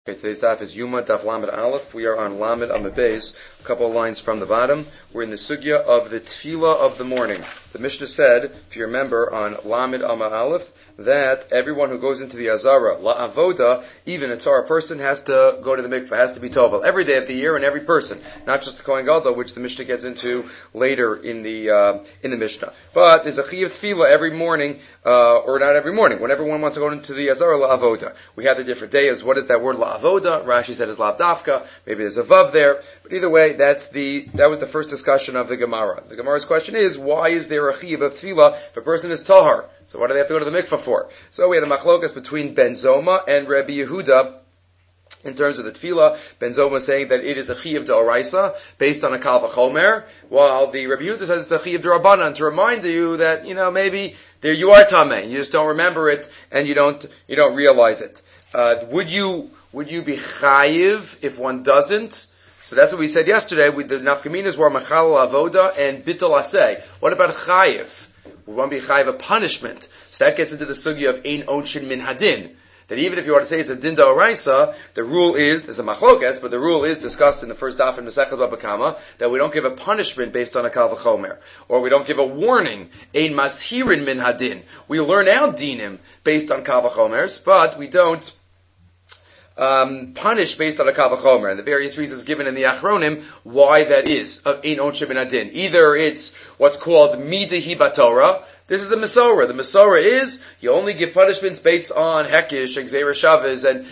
Okay, today's daf is Yuma Daf Lamed Aleph. We are on Lamed Amud Beis, a couple of lines from the bottom. We're in the sugya of the tefillah of the morning. The Mishnah said, if you remember, on Lamed Amud Aleph, that everyone who goes into the Azara, La'avoda, even a Torah person, has to go to the mikveh, has to be tovel, every day of the year and every person, not just the Kohen Gadol, which the Mishnah gets into later in the Mishnah. But there's a chiyuv tefillah every morning, or not every morning, whenever one wants to go into the Azara, La'avoda. We have the different days. What is that word La'avoda? Rashi said is Lavdafka. Maybe there's a vav there. But either way, that was the first discussion of the Gemara. The Gemara's question is, why is there a chiyuv of tefillah if a person is tahar? So why do they have to go to the mikveh for? So we had a machlokas between Ben Zoma and Rabbi Yehuda in terms of the tefillah. Ben Zoma saying that it is a chiyuv d'oraisa based on a kal v'chomer, while the Rabbi Yehuda says it's a chiyuv d'Rabbanan to remind you that, maybe there you are tameh, you just don't remember it and you don't realize it. Would you be chayiv if one doesn't? So that's what we said yesterday. The nafkaminas were machal avoda and bittul aseh. What about chayiv? Would one be chayiv a punishment? So that gets into the sugya of ein onshin min hadin. That even if you want to say it's a din d'oraisa, the rule is, there's a machlokas, but the rule is discussed in the first daf in Masechet Baba Kama, that we don't give a punishment based on a kal v'chomer. Or we don't give a warning, ein mashirin min hadin. We learn out dinim based on kal v'chomers, but we don't punish based on a kal v'chomer, and the various reasons given in the Achronim why that is of ein onshin min hadin. Either it's what's called midahi batorah. This is the Masorah. The Masorah is you only give punishments based on Hekish and Gzeira Shavis and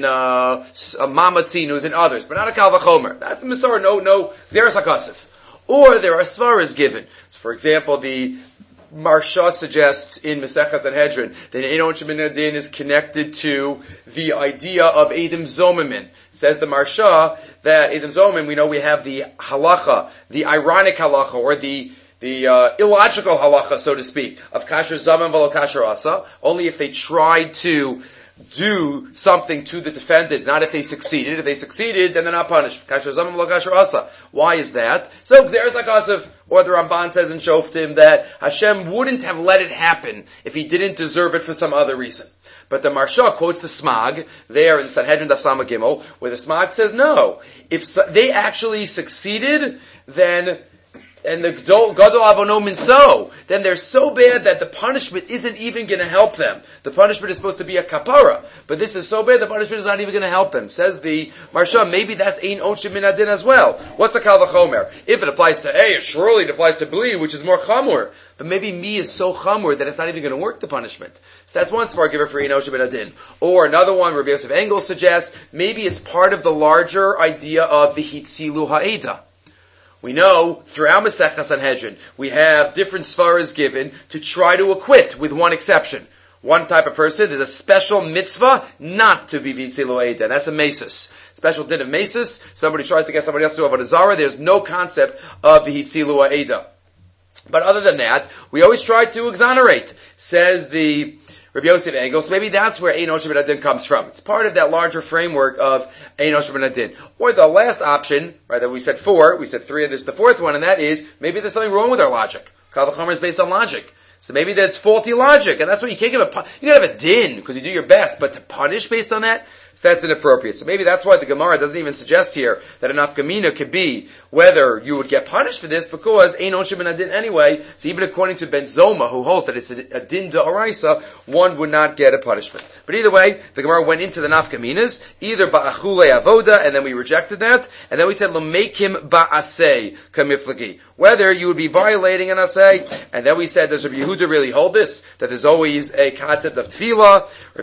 Mamatzinus and others, but not a kal v'chomer. That's the Masorah. No Gzeira Sakasif. Or there are svaras given. So, for example, the Marsha suggests in Maseches Sanhedrin that ein onshin min hadin is connected to the idea of Eidim Zomimin. Says the Marsha that Eidim Zomimin, we know we have the halacha, the ironic halacha, or the illogical halacha, so to speak, of kasher zaman v'lo kasher asa, only if they tried to do something to the defendant, not if they succeeded. If they succeeded, then they're not punished. Kasher zaman v'lo kasher asa. Why is that? So, Gzeres HaKasav, or the Ramban says in Shoftim that Hashem wouldn't have let it happen if he didn't deserve it for some other reason. But the Marsha quotes the Smag there in Sanhedrin Daf Sama Gimel, where the Smag says no. If they actually succeeded, then and the Gadol Avono Minso, then they're so bad that the punishment isn't even going to help them. The punishment is supposed to be a kapara, but this is so bad the punishment is not even going to help them. Says the Marsha, maybe that's ein onshin min hadin as well. What's a kal v'chomer? If it applies to A, surely it applies to Bli, which is more chamur. But maybe me is so chamur that it's not even going to work the punishment. So that's one svar giver for ein onshin min hadin. Or another one, Rabbi Yosef Engel suggests, maybe it's part of the larger idea of v'hitzilu ha'eda. We know throughout Masechah Sanhedrin we have different svaras given to try to acquit, with one exception. One type of person, there's a special mitzvah not to be v'tzilu eda. That's a mesis. Special din of mesis. Somebody tries to get somebody else to do avodah zarah. There's no concept of v'tzilu eda. But other than that, we always try to exonerate. Says the Rabbi Yosef Engel, so maybe that's where ein onshin min hadin comes from. It's part of that larger framework of ein onshin min hadin. Or the last option, right, that we said 4, we said 3, and this is the fourth one, and that is, maybe there's something wrong with our logic. Kal v'chomer is based on logic. So maybe there's faulty logic, and that's why you can't you gotta have a din, because you do your best, but to punish based on that, so that's inappropriate. So maybe that's why the Gemara doesn't even suggest here that an nafkamina could be whether you would get punished for this, because ein onshin min hadin anyway. So even according to Ben Zoma, who holds that it's a din d'oraisa, one would not get a punishment. But either way, the Gemara went into the nafkaminas, either ba'achule avoda, and then we rejected that, and then we said l'meikim ba'asei kamiflagi, whether you would be violating an asay, and then we said, does Rabbi Yehuda really hold this? That there's always a concept of tefillah. Rabbi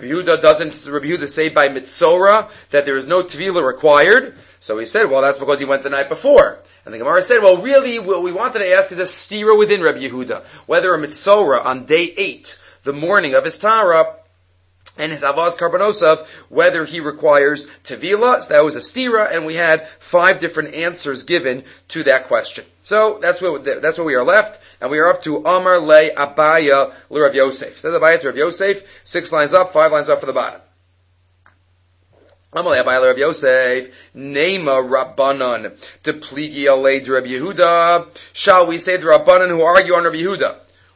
Yehuda say by mitzorah that there is no tefillah required. So he said, well, that's because he went the night before. And the Gemara said, well, really, what we wanted to ask is a stira within Rabbi Yehuda. Whether a mitzorah on day 8, the morning of his Tara, and his avaz karbonosav, whether he requires tevilah. So that was a stira, and we had 5 different answers given to that question. So that's where we are left, and we are up to Amar le Abaya le Rav Yosef. Says Abaya to Rav Yosef, 6 lines up, 5 lines up for the bottom. Amar le Abaya le Rav Yosef, Nema Rabbanan, de pligi ale de Rabbi Yehuda. Shall we say the Rabbanan who argue on Rabbi Yehuda?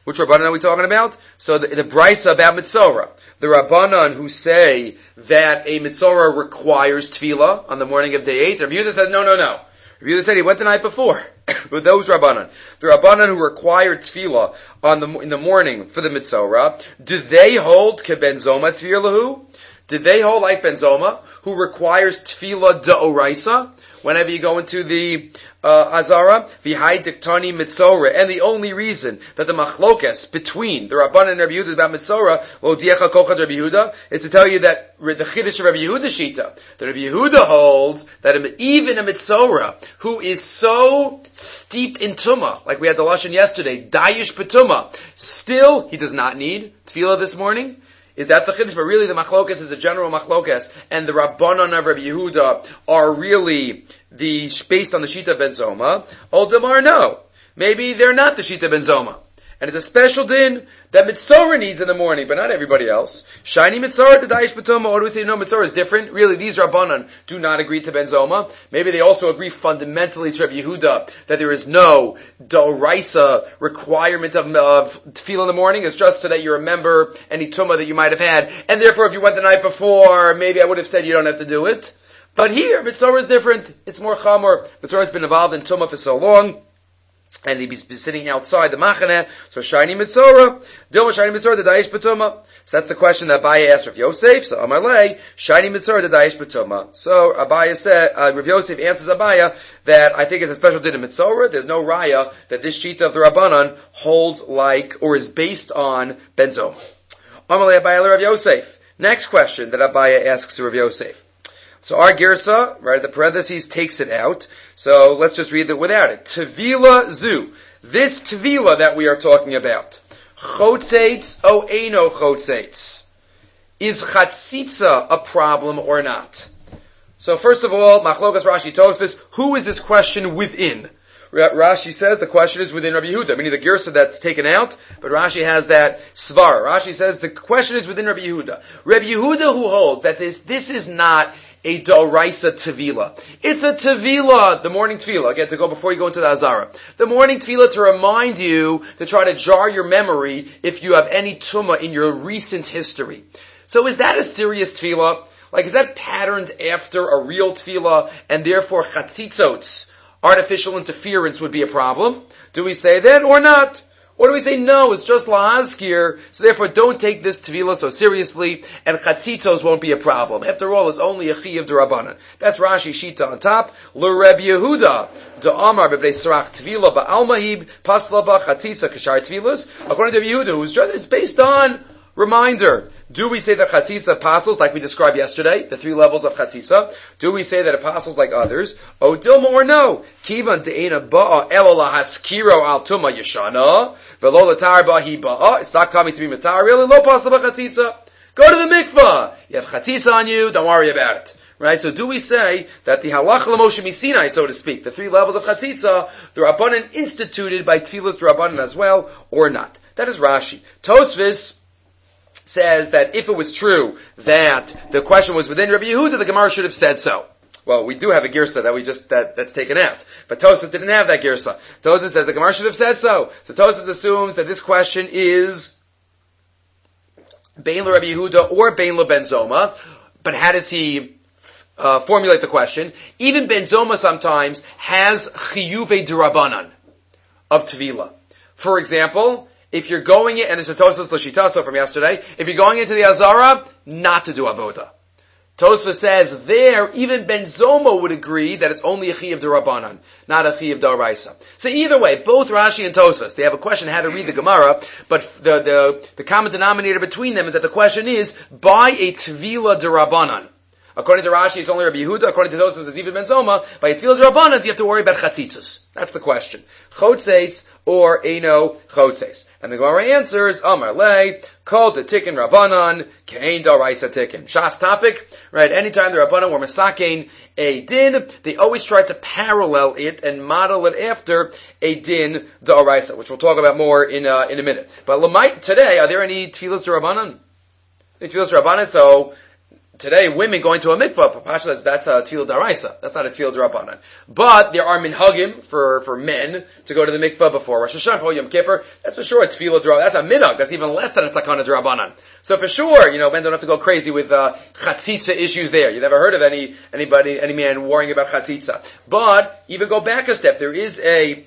Which Rabbanan are we talking about? So the Brisa about Mitzorah. The Rabbanan who say that a Mitzorah requires Tefillah on the morning of day 8. Rabbi Yehuda says, no. Rabbi Yehuda said he went the night before. With those Rabbanan. The Rabbanan who require Tefillah in the morning for the Mitzorah, do they hold Keben Zoma Tzvir Lahu? Do they hold like Ben Zoma, who requires Tefillah D'Oraisa? Whenever you go into the Azara, v'hai diktani mitzorah, and the only reason that the machlokes between the Rabbanan and Rabbi Yehuda about mitzorah, l'odiecha kochad Rabbi Yehuda, is to tell you that the chiddush of Rabbi Yehuda shita, that Rabbi Yehuda holds that even a mitzorah who is so steeped in tumah, like we had the lashon yesterday, dayish betumah, still he does not need tefillah this morning. Is that the chiddush? But really the machlokas is a general machlokas, and the Rabbanan of Rabbi Yehuda are really based on the Shita ben Zoma. Oldemar, no. Maybe they're not the Shita ben Zoma. And it's a special din that Mitzorah needs in the morning, but not everybody else. Shiny Mitzorah to Da'ish B'tumah, or do we say no, Mitzorah is different? Really, these Rabbanan do not agree to Ben Zoma. Maybe they also agree fundamentally to Rabbi Yehuda that there is no D'Oraisa requirement of tefillah in the morning. It's just so that you remember any tumah that you might have had. And therefore, if you went the night before, maybe I would have said you don't have to do it. But here, Mitzorah is different. It's more chamor. Mitzorah has been involved in tumah for so long. And he'd be sitting outside the machaneh, so shiny mitzorah, dilma shiny mitzorah, the da'ish b'tumah. So that's the question that Abaye asked Rav Yosef. So Amalei, shiny mitzorah, the da'ish b'tumah. So Abaye said, Rav Yosef answers Abaye that I think it's a special din of mitzorah. There's no raya that this shita of the Rabbanan holds like, or is based on Ben Zoma. Amalei Abaye Rav Yosef. Next question that Abaye asks to Rav Yosef. So our girsa, right, the parentheses takes it out. So let's just read it without it. Tevila zu. This tevila that we are talking about. Chotzeitz o eino chotzeitz. Is chatzitza a problem or not? So first of all, Machlokas Rashi tells us, who is this question within? Rashi says the question is within Rabbi Yehuda, meaning the girsa that's taken out, but Rashi has that svar. Rashi says the question is within Rabbi Yehuda. Rabbi Yehuda who holds that this is not a D'Oraisa Tevila. It's a Tevila, the morning Tevila, again, to go before you go into the Azara. The morning Tevila to remind you, to try to jar your memory if you have any tumah in your recent history. So is that a serious Tevila? Like, is that patterned after a real Tevila, and therefore chatzitzotz, artificial interference, would be a problem? Do we say that or not? Or do we say, no, it's just la'azkir, so therefore don't take this tevilah so seriously, and chatzitzos won't be a problem. After all, it's only a chi of d'Rabbanan. That's Rashi Shita on top. L'Reb Yehuda, da'amar b'bnei sarach tevilah ba'almahib, pasla ba chatzitza kashar tevilas. According to Reb Yehuda, it's based on reminder. Do we say that chatzitza apostles, like we described yesterday, the 3 levels of chatzitza? Do we say that apostles like others? O dilma or no? Kivan de'ena ba'a elo lahaskiro al tuma yeshana, velo latar ba'i ba'a. It's not coming to be matar, really. Lo pasla b'chatzitza. Go to the mikvah. You have chatzitza on you, don't worry about it. Right? So do we say that the halach l'Moshe Misinai, so to speak, the 3 levels of chatzitza, the Rabbanan instituted by Tfilas Rabbanan as well, or not? That is Rashi. Tosfos says that if it was true that the question was within Rabbi Yehuda, the Gemara should have said so. Well, we do have a girsa that's taken out. But Tosfos didn't have that girsa. Tosfos says the Gemara should have said so. So Tosfos assumes that this question is Bein Rabbi Yehuda or Bein Ben Zoma. But how does he formulate the question? Even Ben Zoma sometimes has chiyuvei d'Rabbanan of Tevila. For example, if you're going in, and this is Tosfos L'Shitaso from yesterday, if you're going into the Azara, not to do Avoda. Tosfos says there, even Ben Zoma would agree that it's only a Chi of D'Rabbanan, not a Chi of D'Oraisa. So either way, both Rashi and Tosfos, they have a question how to read the Gemara, but the common denominator between them is that the question is, by a Tvila D'Rabbanan. According to Rashi, it's only Rabbi Yehuda. According to Tosfos, it's even Ben Zoma. By a Tvila D'Rabbanan, you have to worry about Chatzitzos. That's the question. Chotzeitz or Eino Chotzeitz. And the Gemara answers, Amar Le, called the Tikkun Rabbanan, Kein D'Oraisa Tikkun. Shas topic, right? Anytime the Rabbanan were Masakein a din, they always try to parallel it and model it after a din D'Oraisa, which we'll talk about more in a minute. But today, are there any Tfilas Rabbanan? Any Tfilas Rabbanan? So, today, women going to a mikvah, Pasha, that's a tefillah daraisa. That's not a tefillah drabanan. But there are minhagim for men to go to the mikvah before Rosh Hashanah, before Yom Kippur. That's for sure a tefillah drabanan. That's a minhag. That's even less than a takana drabanan. So for sure, men don't have to go crazy with chatzitza issues there. You never heard of any man worrying about chatzitza. But even go back a step. There is a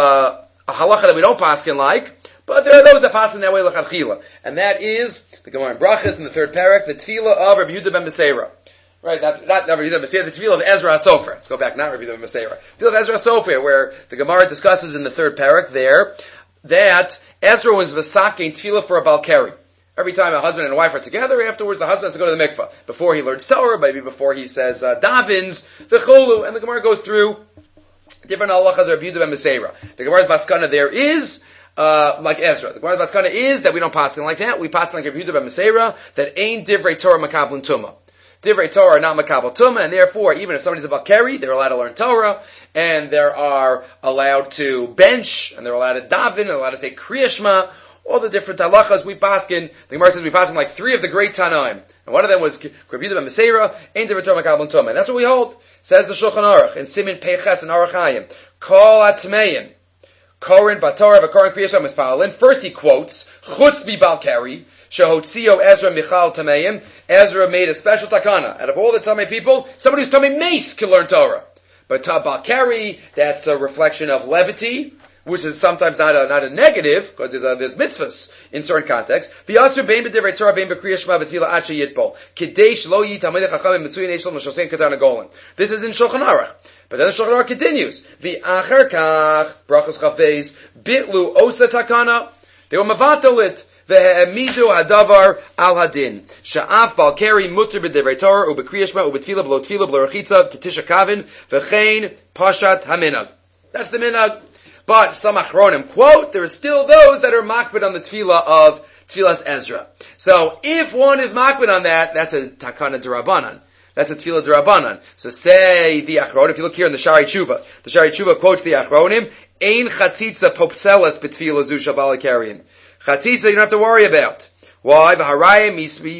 halacha that we don't paskin like. But there are those that pass in that way l'chadchila, and that is the Gemara in Brachas in the third parak, the tefillah of Rabbi Yehuda ben Beseira. Right, not Rabbi Yehuda ben Beseira, the tefillah of Ezra HaSofer. Let's go back, not Rabbi Yehuda ben Beseira. The tefillah of Ezra HaSofer, where the Gemara discusses in the third parak there that Ezra was vasaking tefillah for a balkari. Every time a husband and a wife are together, afterwards the husband has to go to the mikvah. Before he learns Torah, maybe before he says davins, the cholu, and the Gemara goes through different halachas of Rabbi Yehuda ben Beseira. The Gemara's maskana there is like Ezra. The Gemara's maskana is that we don't paskin like that. We paskin like Rabbi Yehuda ben Beseira, that ain't divrei Torah makabel tuma. Divrei Torah are not makabel tuma, and therefore, even if somebody's a balkari, they're allowed to learn Torah, and they are allowed to bench, and they're allowed to daven, and they're allowed to say Kriya Shema, all the different halachas we paskin. The Gemara says we paskin like three of the great Tanaim, and one of them was Rabbi Yehuda ben Beseira, ain't divrei Torah makabel tuma, and that's what we hold. Says the Shulchan Aruch in Simin Peiches and Aruch Hayim, Kol Atmeim. Korin Batorah v'Korin Kriya Shema Mispalin. First he quotes Chutz bi Balkari Shehotzio Ezra Michal Tameim. Ezra made a special takana. Out of all the Tamei people, somebody who's Tamei Mace can learn Torah. But Balkari, that's a reflection of levity, which is sometimes not a negative, because there's mitzvahs in certain contexts. V'yasur bein b'divrei Torah bein b'Kriya Shema v'tefillah ad sheyitbol. Kidei shlo yi talmidei chachamim mitzuyin eishlam l'shosein katan hagolan. This is in Shulchan Aruch. But then the Shulchan Aruch continues. V'acher kach, brachos chavbeis, bitlu osa takana. They were mavatalit. V'he'emidu hadavar al hadin. Sha'af balkari mutter b'divrei Torah u'b'Kriya Shema u'b'tefillah b'lo tefillah b'lo rechitza t'tisha kavin v'chein pashat haminag. That's the minag. But some achronim quote, there are still those that are makbid on the tefillah of tefillah's Ezra. So if one is makbid on that, that's a takana d'Rabbanan. That's a tefillah d'Rabbanan. So say the achronim, if you look here in the Shari Tshuva, the Shari Tshuva quotes the achronim, ein chatzitza popselas b'tefillah zu shabal karian. Chatzitza you don't have to worry about. Why? V'harayim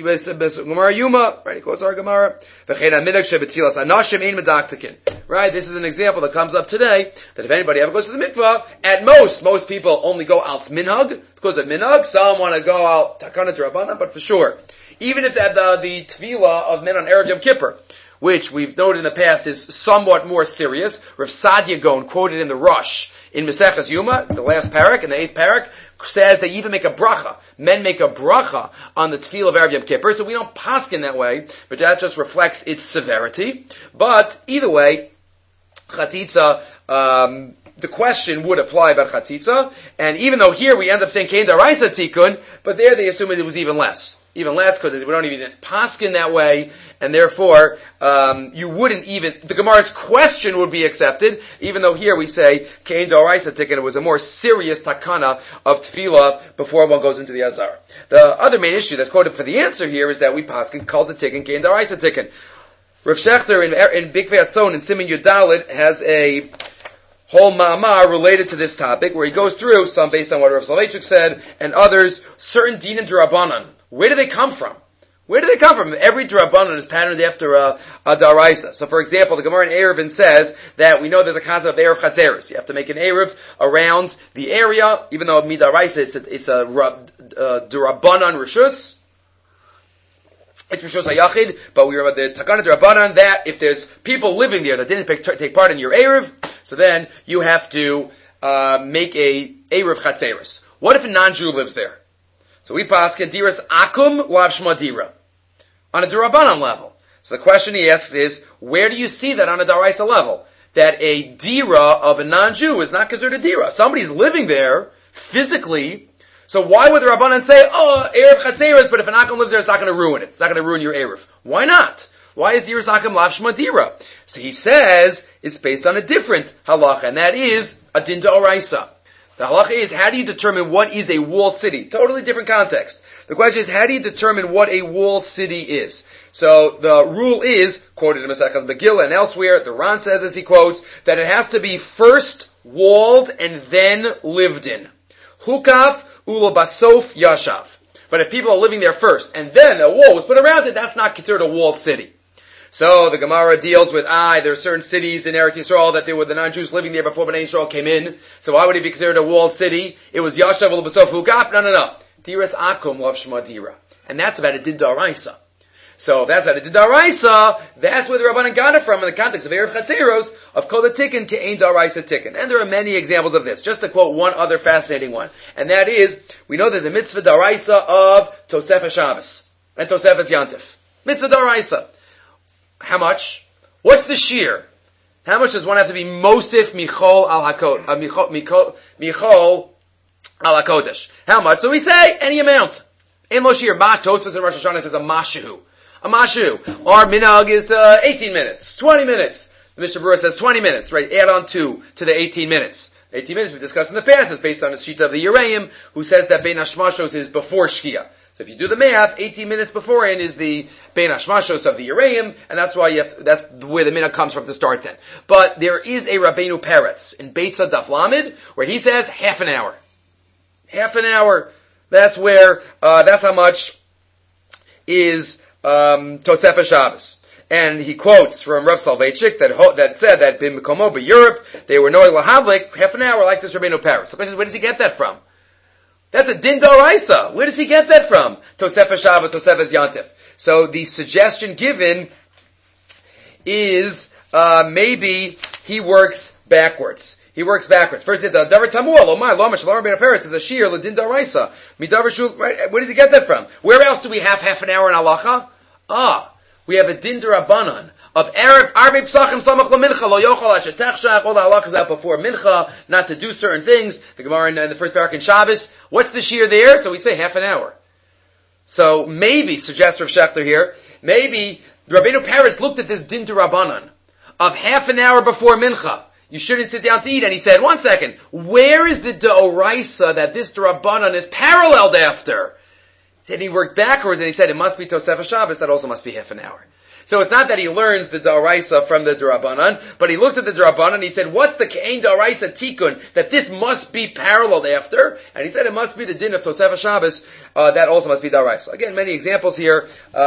Gemara Yuma. Right, he quotes our Gemara. V'chein hamidag shebetfilas anashim ein medaktikin. Right, this is an example that comes up today, that if anybody ever goes to the mikvah, at most people only go out minhag, because of minhag. Some want to go out takana d'Rabbanan, but for sure, even if that the tefillah of men on Erev Yom Kippur, which we've noted in the past is somewhat more serious, Rav Sadia Gaon quoted in the Rush, in Maseches Yuma, the last parak, in the 8th parak, says they even make a bracha. Men make a bracha on the tefillah of Erev Yom Kippur, so we don't paskin that way, but that just reflects its severity. But either way, chatzitza, the question would apply about chatzitza, and even though here we end up saying kein daraisa tikun, but there they assume it was even less. Even less, because we don't even paskin that way, and therefore, you wouldn't even, the Gemara's question would be accepted, even though here we say, kein daraisa tikkun, it was a more serious takana of tefillah before one goes into the azar. The other main issue that's quoted for the answer here is that we paskin called the tikkun, kein daraisa tikkun. Rav Shechter in Bikvei Atzon in Siman Yudalid has a whole ma'amar related to this topic, where he goes through, some based on what Rav Soloveitchik said, and others, certain din and d'Rabbanan. Where do they come from? Where do they come from? Every d'Rabbanan is patterned after a daraisa. So for example, the Gemara in Eruvin says that we know there's a concept of Erev Chatzeris. You have to make an Erev around the area, even though midaraisa, it's a d'Rabbanan Rishus. It's Rishus HaYachid, but we are about the Takana d'Rabbanan that if there's people living there that didn't take part in your Erev, so then you have to make a Erev Chatzeris. What if a non-Jew lives there? So we pass Diras Akum Lav Shma Dira on a d'Rabbanan level. So the question he asks is, where do you see that on a daraisa level? That a dira of a non-Jew is not considered a dira. Somebody's living there physically. So why would the Rabbanan say, Erev Chatzeris, but if an Akum lives there, it's not going to ruin it. It's not going to ruin your Erev. Why not? Why is Diras Akum Lav Shma Dira? So he says it's based on a different halacha, and that is a din d'oraisa. The halacha is, how do you determine what is a walled city? Totally different context. The question is, how do you determine what a walled city is? So the rule is, quoted in Maseches Megillah and elsewhere, the Ran says, as he quotes, that it has to be first walled and then lived in. Hukaf ula basof yashav. But if people are living there first, and then a wall was put around it, that's not considered a walled city. So the Gemara deals with, there are certain cities in Eretz Yisrael that there were the non-Jews living there before Bnei Yisrael came in. So why would it be considered a walled city? It was Yashav L'Basov Hugaf? No. Diras Akum Lav Shma Dira. And that's about a Din Daraisa. So if that's about a Din Daraisa, that's where the Rabbanan got it from in the context of Erev Chatzeros, of Kol Tikkun Ke'ein Daraisa Tikkun. And there are many examples of this. Just to quote one other fascinating one. And that is, we know there's a mitzvah Daraisa of Tosefah Shabbos and Tosefah Yantif. Mitzvah Daraisa. How much? What's the shear? How much does one have to be Mosif Michol al Michol al HaKodesh? How much? So we say any amount. In Moshir, Tosfos and Rosh Hashanah says a mashu. A mashu. Our minhag is 18 minutes, 20 minutes. The Mishnah Berurah says 20 minutes, right? Add on 2 to the 18 minutes. 18 minutes we discussed in the past is based on the Shita of the Yereim, who says that Bein Hashmashos is before Shkia. So if you do the math, 18 minutes beforehand is the Bein Hashmashos of the Yereim, and that's why that's where the minhag comes from to start then. But there is a Rabbeinu Peretz in Beitza Daf Lamed, where he says half an hour. Half an hour. That's where, that's how much is, Tosefah Shabbos. And he quotes from Rav Soloveitchik that said that in Mekomo, but Europe, they were knowing lahadlik, half an hour like this Rabbeinu Peretz. So the question is, where does he get that from? That's a Din D'Oraisa. Where does he get that from? Tosefah Shabbos, Tosefah Yantif. So the suggestion given is, maybe he works backwards. First, the Davar Tamuah, Lomai, Lomash, Lomar Ben Peretz is a Shir, Ladin D'Oraisa. Midavar Shul, right? Where does he get that from? Where else do we have half an hour in halacha? We have a Din D'Rabbanan of Arbe Psachim Samach LaMincha, Lo Yochal Ashetechshach, all the halachas out before Mincha, not to do certain things. The Gemara in the first parak in Shabbos. What's the Shir there? So we say half an hour. So maybe, suggests Rav Shechter here, maybe Rabbeinu Peretz looked at this Din D'Rabbanan of half an hour before Mincha. You shouldn't sit down to eat. And he said, 1 second, where is the D'Oraisa that this D'Rabbanan is paralleled after? And he worked backwards and he said, it must be Tosefah Shabbos, that also must be half an hour. So it's not that he learns the D'Oraisa from the D'Rabbanan, but he looked at the D'Rabbanan and he said, what's the Ke'ein D'Oraisa Tikkun, that this must be paralleled after? And he said, it must be the din of Tosefah Shabbos, that also must be D'Oraisa. Again, many examples here,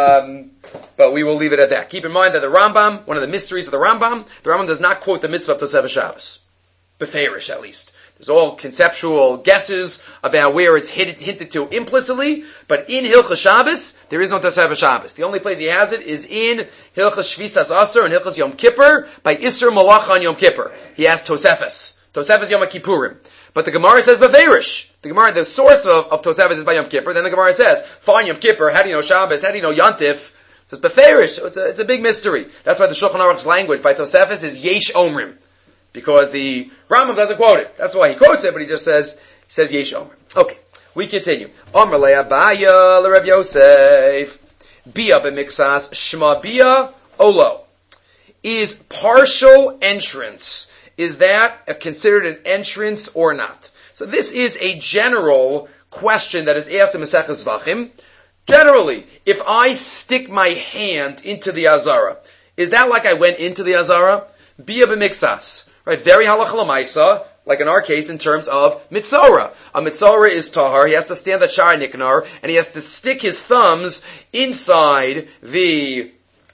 but we will leave it at that. Keep in mind that the Rambam, one of the mysteries of the Rambam does not quote the mitzvah of Tosefah Shabbos. Beferish, at least. There's all conceptual guesses about where it's hinted to implicitly, but in Hilchas Shabbos, there is no Tosefah Shabbos. The only place he has it is in Hilchas Shvisas Asur and Hilchas Yom Kippur, by Isser Malacha on Yom Kippur. He has Tosefas. Tosefas Yom Kippurim. But the Gemara says Beferish. The source of Tosefas is by Yom Kippur. Then the Gemara says, fine Yom Kippur, how do you know Shabbos, how do you know Yantif? So it's Beferish. So it's a big mystery. That's why the Shulchan Aruch's language by Tosefas is Yesh Omrim. Because the Rambam doesn't quote it. That's why he quotes it, but he just says Yesh Omer. Okay, we continue. Omer le'abaya l'Rav Yosef. Bia b'mixas shma bia olo. Is partial entrance, is that considered an entrance or not? So this is a general question that is asked in Maseches Zvachim. Generally, if I stick my hand into the Azara, is that like I went into the Azara? Bia b'mixas. Right, very halacha l'maisa, like in our case in terms of mitzora. A mitzora is tahar, he has to stand at Sha'ar Niknar, and he has to stick his thumbs inside the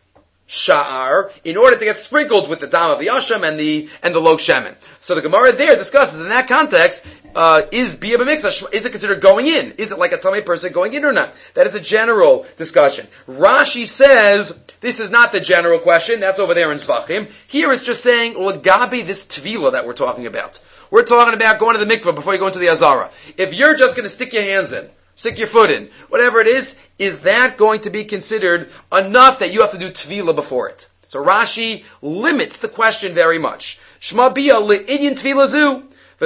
Sha'ar in order to get sprinkled with the dam of the Asham and the Log Shemen. So the Gemara there discusses in that context, is Bia b'miksa, is it considered going in? Is it like a Tamei person going in or not? That is a general discussion. Rashi says, this is not the general question, that's over there in Zvachim. Here it's just saying, Lagabi, this Tvila that we're talking about. We're talking about going to the mikveh before you go into the Azara. If you're just going to stick your hands in, stick your foot in, whatever it is that going to be considered enough that you have to do Tvila before it? So Rashi limits the question very much. Shma bia le'inyan Tvila zu. Do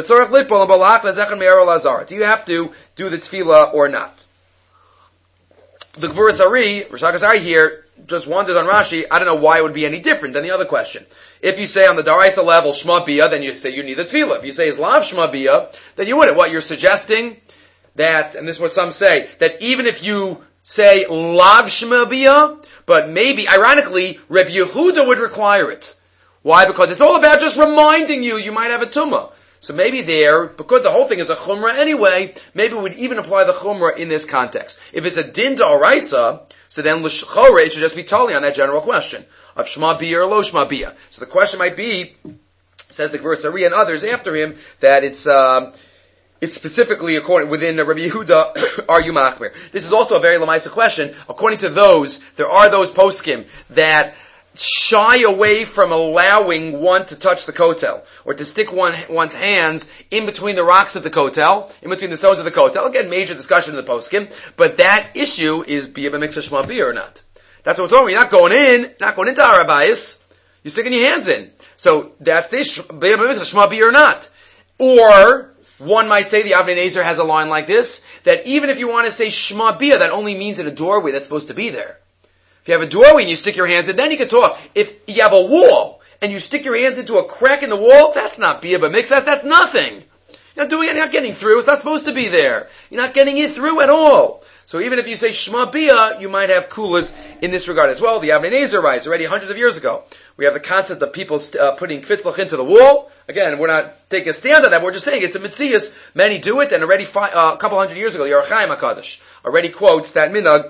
you have to do the tefillah or not? The Gvuras Ari, Rosh Hashanah here, just wondered on Rashi, I don't know why it would be any different than the other question. If you say on the Daraisa level, Shma bia, then you say you need the tefillah. If you say Islav Shma bia, then you wouldn't. What you're suggesting, that, and this is what some say, that even if you say Lav Shma bia, but maybe, ironically, Reb Yehuda would require it. Why? Because it's all about just reminding you might have a tumah. So maybe there, because the whole thing is a chumrah anyway, maybe we would even apply the chumrah in this context. If it's a din d'oraisa, so then l'shchore, it should just be totally on that general question of shma biyah or lo shma biyah. So the question might be, says the Gvur Sari and others after him, that it's specifically according within Rabbi Yehuda, are you machmir? This is also a very lamaisa question. According to those, there are those poskim that shy away from allowing one to touch the kotel, or to stick one's hands in between the rocks of the kotel, in between the stones of the kotel. Again, major discussion in the poskim, but that issue is biyah b'miksa shma biyah or not. That's what we're talking about. You're not going into Arabayas, you're sticking your hands in. So that's this, biyah b'miksa shma biyah or not. Or, one might say the Avnei Nezer has a line like this, that even if you want to say shma biyah, that only means in a doorway that's supposed to be there. If you have a doorway and you stick your hands in, then you can talk. If you have a wall and you stick your hands into a crack in the wall, that's not biyah b'miksa, that's nothing. You're not getting through, it's not supposed to be there. You're not getting it through at all. So even if you say shma biyah, you might have kulas in this regard as well. The Avnei Nezer writes already hundreds of years ago. We have the concept of people putting kvitzlach into the wall. Again, we're not taking a stand on that, we're just saying it's a mitzias. Many do it, and already a couple hundred years ago, the Ohr HaChaim HaKadosh already quotes that minhag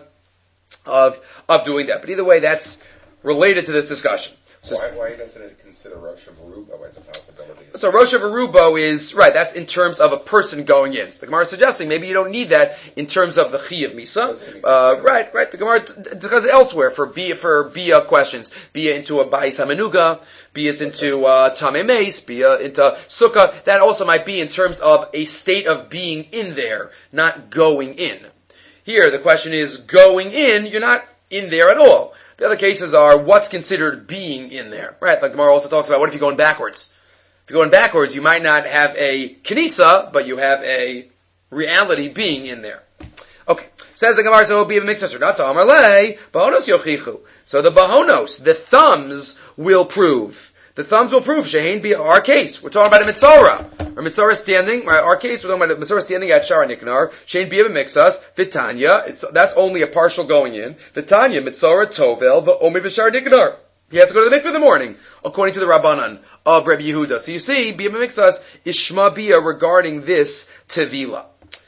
of doing that. But either way, that's related to this discussion. So, why doesn't it consider Rosh Haruba as a possibility? So Rosh Haruba is, right, that's in terms of a person going in. So the Gemara is suggesting maybe you don't need that in terms of the Chi of Misa. Right, the Gemara because elsewhere for Bia questions. Bia into a Bais HaMenuga, Bia into Tamei Meis, Bia into Sukkah. That also might be in terms of a state of being in there, not going in. Here, the question is going in, you're not in there at all. The other cases are what's considered being in there, right? Like Gemara also talks about what if you're going backwards. If you're going backwards, you might not have a knisa, but you have a reality being in there. Okay, says the Gemara, so it will be a mixed answer. Not so Amarle, bahonos yochichu. So the bahonos, the thumbs will prove. The thumbs will prove. Shehein be our case. We're talking about a mitzora. Our mitzora is standing. Right, our case, we're talking about a mitzora standing at Shara Niknar. Shehein be a mixas. Vitanya. That's only a partial going in. Vitanya mitzora tovel v'omer b'Shara Niknar. He has to go to the mikveh in the morning, according to the Rabbanan of Rabbi Yehuda. So you see, be a mixas is shma biyah regarding this tevila.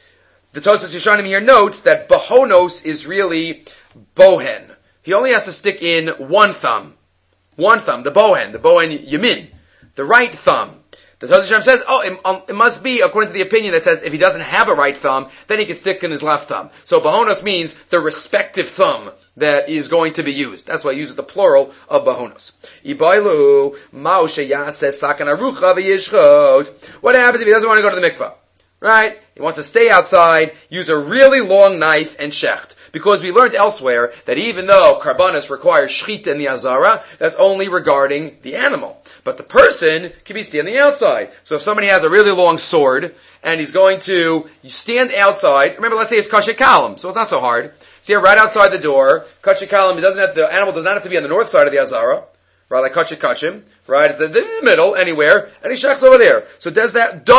The Tosas Yeshanim here notes that bahonos is really bohen. He only has to stick in one thumb. One thumb, the bohen yamin, the right thumb. The Tosas Yeshanim says, it must be according to the opinion that says if he doesn't have a right thumb, then he can stick in his left thumb. So bahonos means the respective thumb that is going to be used. That's why he uses the plural of bahonos. Ibailu ma'oshe yaseh sakan arucha v'yishchot. What happens if he doesn't want to go to the mikvah? Right? He wants to stay outside, use a really long knife and shecht. Because we learned elsewhere that even though karbanos requires shchita in the azara, that's only regarding the animal. But the person can be standing outside. So if somebody has a really long sword, and he's going to stand outside, remember let's say it's kashet kalam, so it's not so hard. So you're right outside the door, kashet kalam, the animal does not have to be on the north side of the azara, right, like kashet kachim, right, it's in the middle, anywhere, and he shechs over there. So does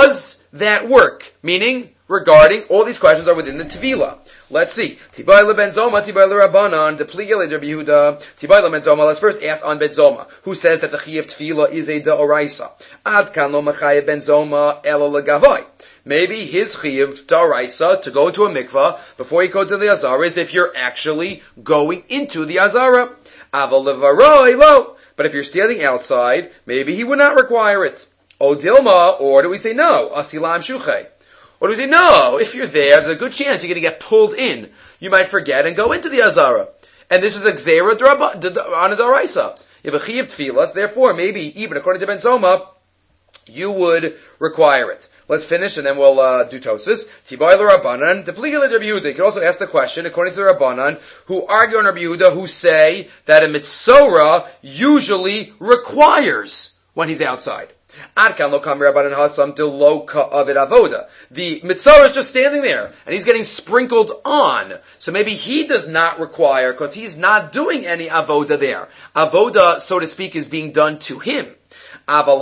that work? Meaning, regarding, all these questions are within the Tevila. Let's see. Tibay le ben Zoma, Tibay le Rabbanan, the Pliga le Rabbi Yehuda, Tibay le ben Zoma. Let's first ask on Ben Zoma, who says that the Chi of Tefillah is a D'oraisa. Ad kan lo mechayev Ben Zoma elo legavai. Maybe his Chi of D'oraisa, to go into a mikvah, before you go to the Azara, is if you're actually going into the Azara. Aval levaroi lo. But if you're standing outside, maybe he would not require it. O Dilma, or do we say no? Asilam shuchei. Or do we say no? If you're there, there's a good chance you're going to get pulled in. You might forget and go into the Azara. And this is a Gzeira on a D'oraisa. You have a Chi of Tfilas, therefore maybe even according to Ben Zoma, you would require it. Let's finish and then we'll do Tosfos. Tibay l'Rabbanan, the Pliga l'Rabbi Yehuda. You can also ask the question according to the Rabbanan, who argue on Rabbi Yehuda, who say that a mitzora usually requires when he's outside. The mitzvah is just standing there, and he's getting sprinkled on. So maybe he does not require, because he's not doing any avoda there. Avoda, so to speak, is being done to him. But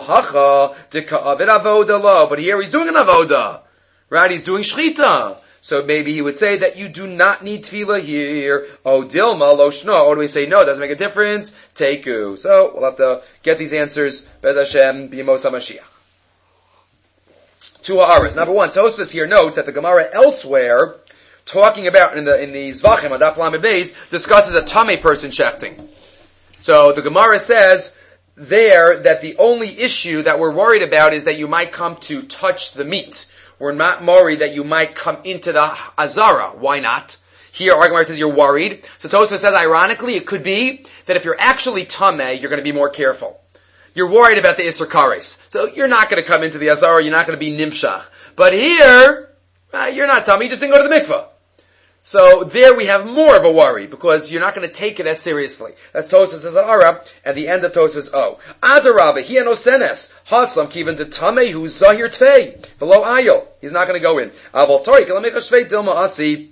here he's doing an avoda. Right? He's doing shchita. So maybe he would say that you do not need tefillah here. Oh, Dilma, lo shno. Or do we say no, it doesn't make a difference? Teiku. So we'll have to get these answers. Bez Hashem, b'yemos HaMashiach. Two ha'aras. Number one, Tosfos here notes that the Gemara elsewhere, talking about in the Zvachim on Daf Lamed Beis, discusses a Tameh person shechting. So the Gemara says there that the only issue that we're worried about is that you might come to touch the meat. We're not worried that you might come into the Azara. Why not? Here, our Gemara says you're worried. So Tosfos says, ironically, it could be that if you're actually Tameh, you're going to be more careful. You're worried about the Isser Kares. So you're not going to come into the Azara, you're not going to be Nimshach. But here, you're not Tameh, you just didn't go to the mikvah. So there we have more of a worry, because you're not going to take it as seriously. That's Tosfos Azara, at the end of Tosfos O. Adarabah, he no senes, hasam kiven de Tameh hu zahir tvei, below ayo. He's not going to go in. Avol tori, kelamecha shvei dilma asi.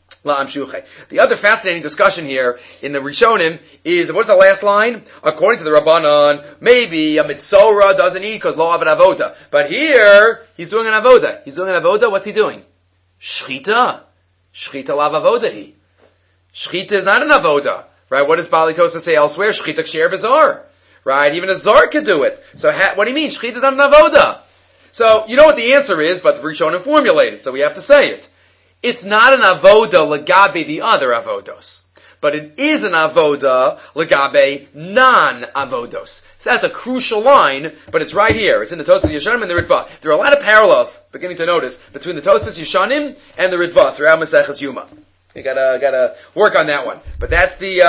The other fascinating discussion here in the Rishonim is, what's the last line? According to the Rabbanan, maybe a Mitzorah doesn't eat because lo avad avoda. But here, he's doing an avoda. He's doing an avoda, what's he doing? Shchita. Shchita lav avoda he. Shchita is not an avoda. Right? What does Bali Tosfos say elsewhere? Shchita ksher b'zar. Right? Even a zar could do it. So what do you mean? Shchita is not an avoda. So, you know what the answer is, but the Rishonim formulated, so we have to say it. It's not an avoda legabe the other avodos, but it is an avoda legabe non-avodos. So that's a crucial line, but it's right here. It's in the Tosfos Yeshanim and the Ritva. There are a lot of parallels, beginning to notice, between the Tosfos Yeshanim and the Ritva throughout Maseches Yuma. You gotta work on that one. But that's the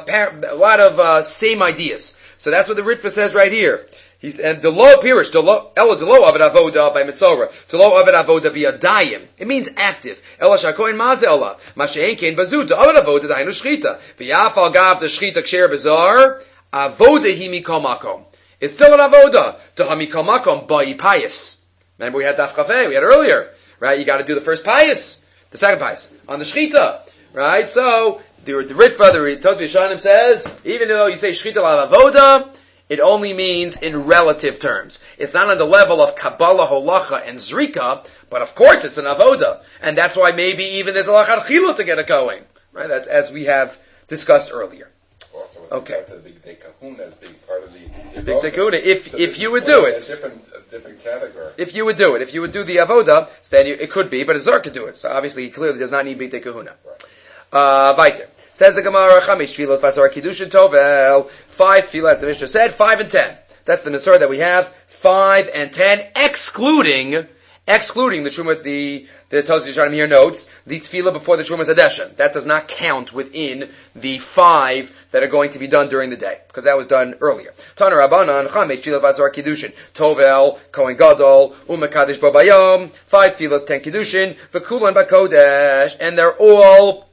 a lot of same ideas. So that's what the Ritva says right here. And the lo pirish, elo de lo avad avoda by mitzorah, de lo avad avoda biyadayim. It means active. Elo shakoin maze ola, mashein kein bazut, de avad avoda dainu shchita. V'yafal gav de shchita ksher bezar, avoda hi mikol makom. It's still an avoda, to ha mikol makom ba'i payis. Remember we had daf kafeh, we had earlier, right? You gotta do the first payis, the second payis, on the shchita, right? So, the Ritva, the Tosfos Yeshanim says, even though you say shchita la avoda, it only means in relative terms. It's not on the level of Kabbalah, Holacha, and Zrika, but of course it's an avoda. And that's why maybe even there's a lachar chila to get it going. Right? That's as we have discussed earlier. Also, with okay. regard to the Big Day Kahuna as being part of the Big Day Kahuna, if you would do it. A different category. If you would do it. If you would do the avoda, then it could be, but a Zar could do it. So obviously he clearly does not need Big Day Kahuna. Right. Weiter. Says the Gemara, Chamish Tfilos Vasar Kiddushin Tovel. 5 tefillah, as the Mishnah said, 5 and 10. That's the Masorah that we have, 5 and 10, excluding the Truma, the Tosfos Yeshanim here notes, the tefillah before the Trumas Hadeshen. That does not count within the 5 that are going to be done during the day, because that was done earlier. Tana Rabbanan, Chamesh tefillah Vasar Kiddushin, Tovel, Kohen Gadol, Umakadesh Bo Bayom, 5 tefillahs, 10 Kiddushin, V'kulan Bakodesh, and they're all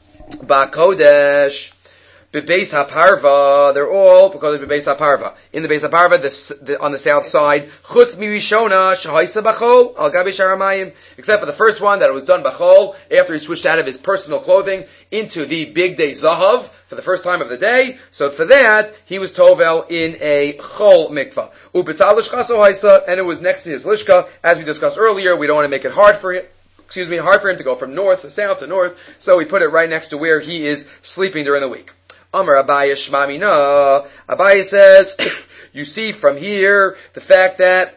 Bakodesh. Bebeis HaParva, they're all because of Bebeis HaParva. In the Beis HaParva, on the south side, Chutz Mirishona, Shahaisa Bachol, Al Gabi Sharamayim, except for the first one that it was done Bachol, after he switched out of his personal clothing into the big day Zahav, for the first time of the day. So for that, he was Tovel in a Chol mikvah. Ubetalish Chaso Haisa, and it was next to his Lishka. As we discussed earlier, we don't want to make it hard for him to go from north to south to north, so we put it right next to where he is sleeping during the week. Amar Abaya Shmamina. Abaya says, you see from here the fact that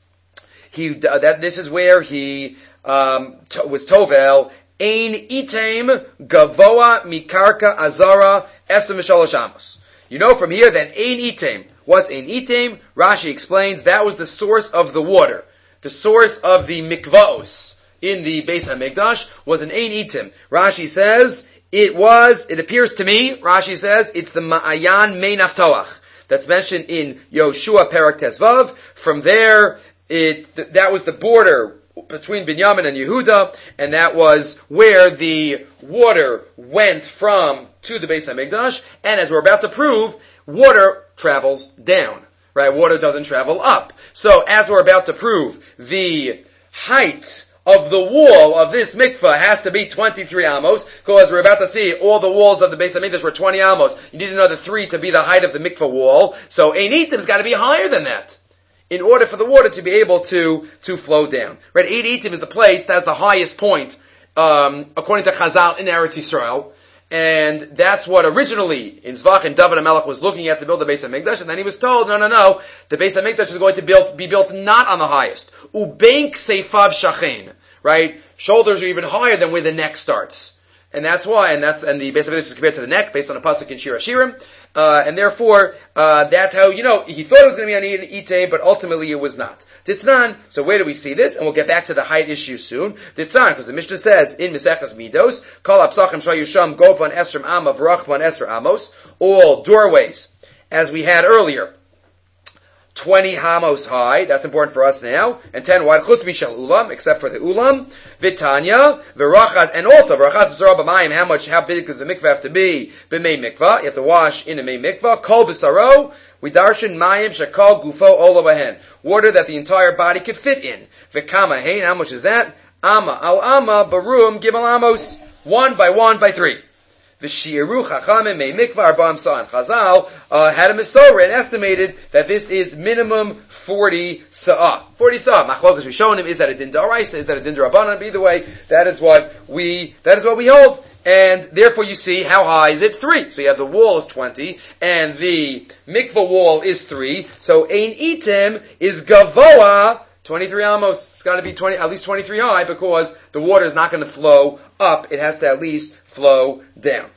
that this is where he was Tovel. Ein item gavoa mikarka azara esem v'shalosh amos. You know from here that ein item. What's ein item? Rashi explains that was the source of the water, the source of the mikvaos in the Beis HaMikdash was an ein item. Rashi says. It appears to me, Rashi says, it's the Ma'ayan Mei Naftoach that's mentioned in Yoshua Perak Tezvav. From there, that was the border between Binyamin and Yehuda, and that was where the water went from to the Beis HaMikdash, and as we're about to prove, water travels down, right? Water doesn't travel up. So, as we're about to prove, the height of the wall of this mikvah has to be 23 amos, because we're about to see all the walls of the Beis HaMikdash were 20 amos. You need another 3 to be the height of the mikvah wall. So ein itim's got to be higher than that in order for the water to be able to flow down. Right? Ein itim is the place that has the highest point, according to Chazal in Eretz Yisrael. And that's what originally in Zvachim David HaMelech was looking at to build the Beis HaMikdash, and then he was told, no, the Beis HaMikdash is going to be built not on the highest. Ubenk Seifav Shachen, right? Shoulders are even higher than where the neck starts. And that's why, and the Beis HaMikdash is compared to the neck based on a pasuk in Shir HaShirim, and therefore, that's how, he thought it was going to be on Itay, but ultimately it was not. Ditznan, so where do we see this? And we'll get back to the height issue soon. Ditznan, because the Mishnah says in Meseches Midos, Kol Apsachim Shayusham Govan Esrim Amma Vrachvan Esr Amos, all doorways, as we had earlier, 20 hamos high, that's important for us now, and 10 wide, chutz mishal ulam, except for the ulam, vitanya, v'rachas, and also, v'rachas b'sarah b'mayim, how big does the mikvah have to be? B'mei mikvah, you have to wash in a mei mikvah, kol b'saro, we darshan mayim shakal gufo ola bahen, water that the entire body could fit in. V'kama hein, how much is that? Amma al amma, barum, gimel amos, 1 by 1 by 3. V'shi'eru chachamim mei mikvah arba'am sa'an. Chazal had a mesorah and estimated that this is minimum 40 sa'ah. 40 sa'ah. Machlokas Rishonim, is that a din d'oraisa? Is that a din d'rabbanan? Either way, that is what we hold. And therefore you see, how high is it? 3. So you have the wall is 20, and the mikvah wall is 3. So ein item is gavoa 23 amos. It's got to be at least 23 high, because the water is not going to flow up. It has to at least flow down.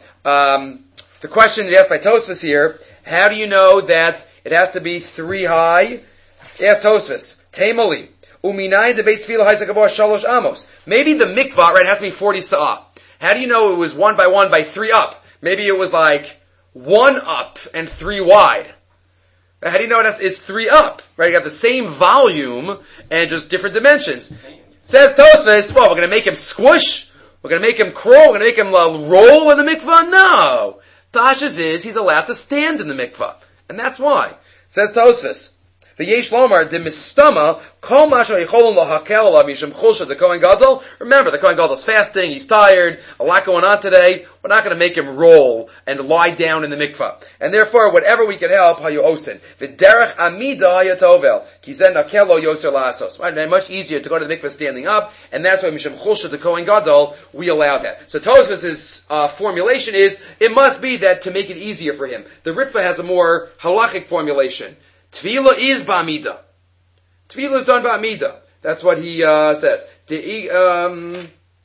The question is asked by Tosfos here, how do you know that it has to be 3 high? Ask Tosfos. Temali. Uminai de beis tefillah haisa gavoa shalosh amos. Maybe the mikvah, right, has to be 40 sa'ah. How do you know it was 1 by 1 by 3 up? Maybe it was like 1 up and 3 wide. How do you know it is 3 up? Right, you got the same volume and just different dimensions. Says Tosfos, well, we're going to make him squish? We're going to make him crawl? We're going to make him roll in the mikvah? No. Tashas is, he's allowed to stand in the mikvah. And that's why. Says Tosfos, the Yesh Lomar, de mistama, kol masho yicholon lahakel alav mishum chulsha, the Kohen Gadol. Remember, the Kohen Gadol's fasting, he's tired, a lot going on today. We're not going to make him roll and lie down in the mikvah. And therefore, whatever we can help, hayu osin. V'derech amida hayatovel, ki zen nakelo yoser lasos. Right, and much easier to go to the mikvah standing up, and that's why mishum chulsha, the Kohen Gadol, we allow that. So Tosfos' formulation is, it must be that to make it easier for him. The Ritva has a more halachic formulation. Tefillah is ba'amida. Tefillah is done ba'amida. That's what he says. The ikar